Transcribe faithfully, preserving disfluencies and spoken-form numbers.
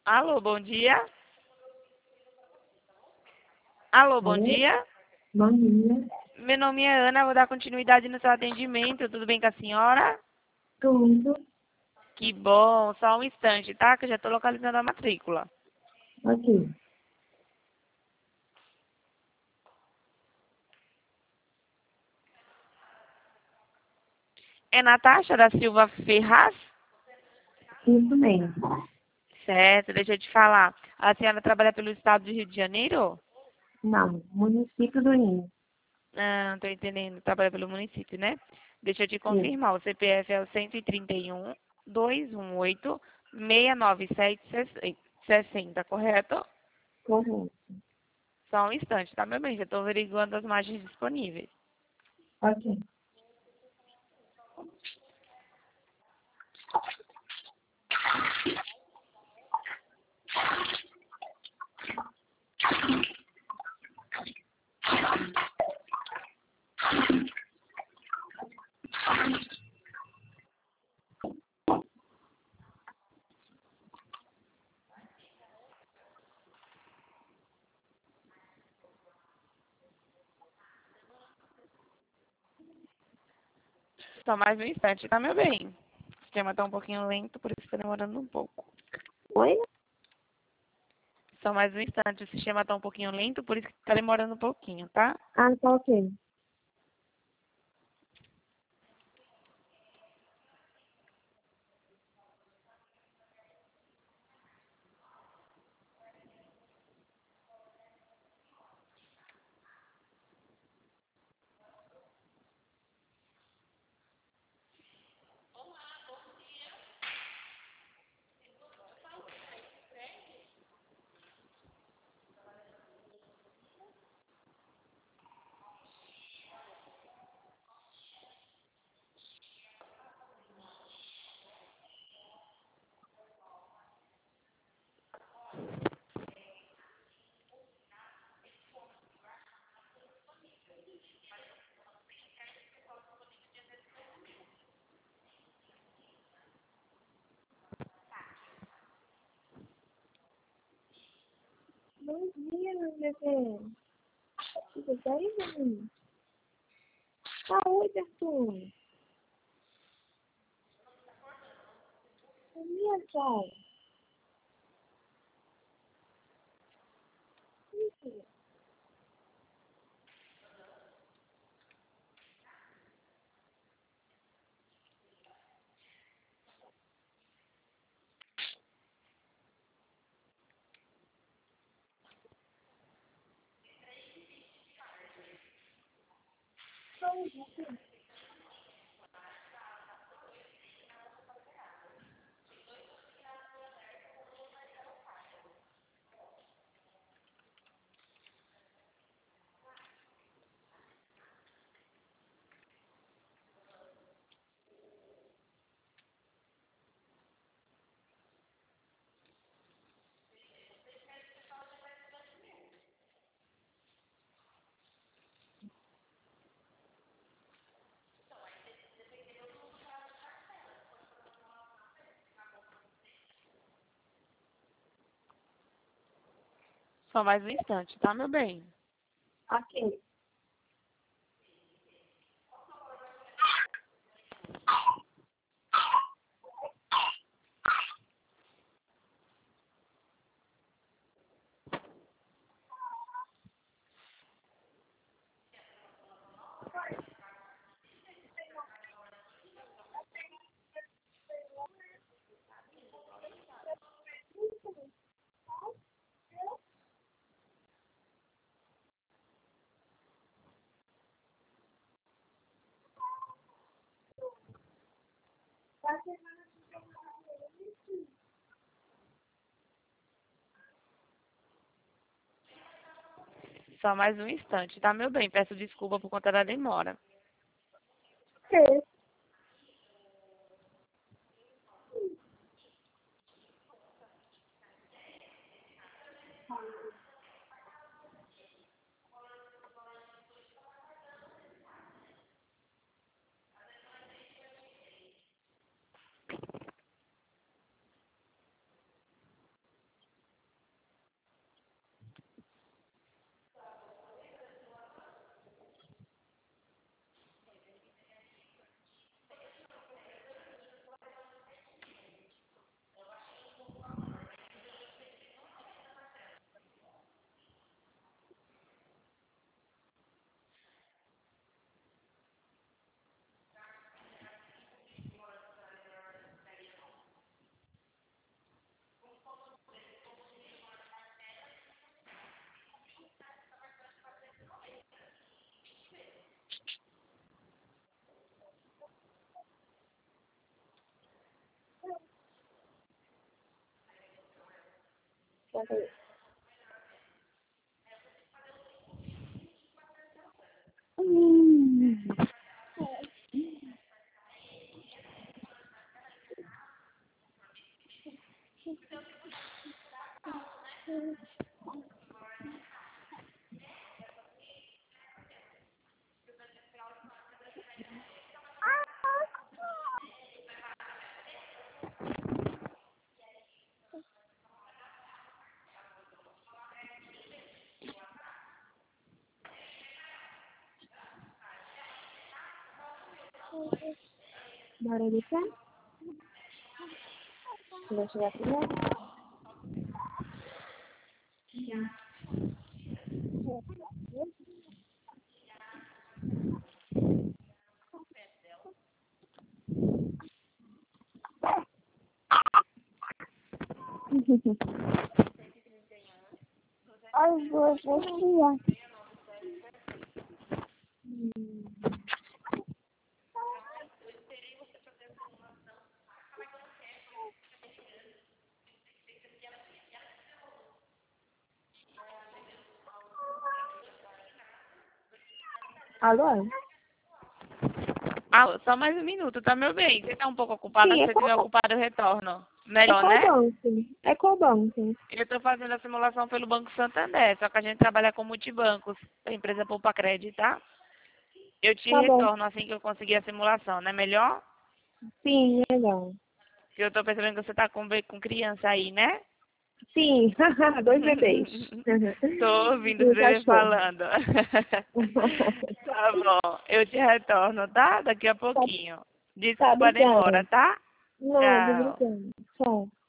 Alô, bom dia. Alô, bom Alô? dia. Bom dia. Meu nome é Ana, vou dar continuidade no seu atendimento. Tudo bem com a senhora? Tudo. Que bom, só um instante, tá? Que eu já estou localizando a matrícula. Ok. É Natasha da Silva Ferraz? Isso mesmo. Certo, deixa eu te falar. A senhora trabalha pelo estado de Rio de Janeiro? Não, município do Ninho. Ah, não tô entendendo. Trabalha pelo município, né? Deixa eu te Sim, confirmar. O C P F é o cento e trinta e um, duzentos e dezoito, seiscentos e noventa e sete, sessenta, correto? correto. Só um instante, tá, meu bem? Já estou averiguando as margens disponíveis. Ok. Só mais um instante, tá, meu bem? O sistema está um pouquinho lento, por isso está demorando um pouco. Oi? Só mais um instante, o sistema está um pouquinho lento, por isso que está demorando um pouquinho, tá? Ah, tá ok. Bom dia, meu bebê. Tudo bem, menino? Saúde, Arthur. Minha cara. Só mais um instante, tá, meu bem? Ok. Só mais um instante, tá, meu bem? Peço desculpa por conta da demora. Ok. conta aí. Hum. Bora deixar? Vai chegar primeiro? As duas vestiam. Alô? Ah, só mais um minuto, tá, meu bem? Você tá um pouco ocupada? Sim, Se é você estiver Cobank. ocupado, eu retorno. É Melhor, né? Cobank. É Cobank. Eu estou fazendo a simulação pelo Banco Santander, só que a gente trabalha com multibancos, a empresa Poupa Crédito, tá? Eu te Tá bom. retorno assim que eu conseguir a simulação, não é melhor? Sim, legal. Porque eu estou percebendo que você está com, be- com criança aí, né? Sim, dois bebês. Estou ouvindo E os o bebês cachorro. falando. Tá bom, eu te retorno, tá? Daqui a Tá, pouquinho. tá, Desculpa a demora, obrigada. tá? Nada, Tchau. obrigada. Tchau.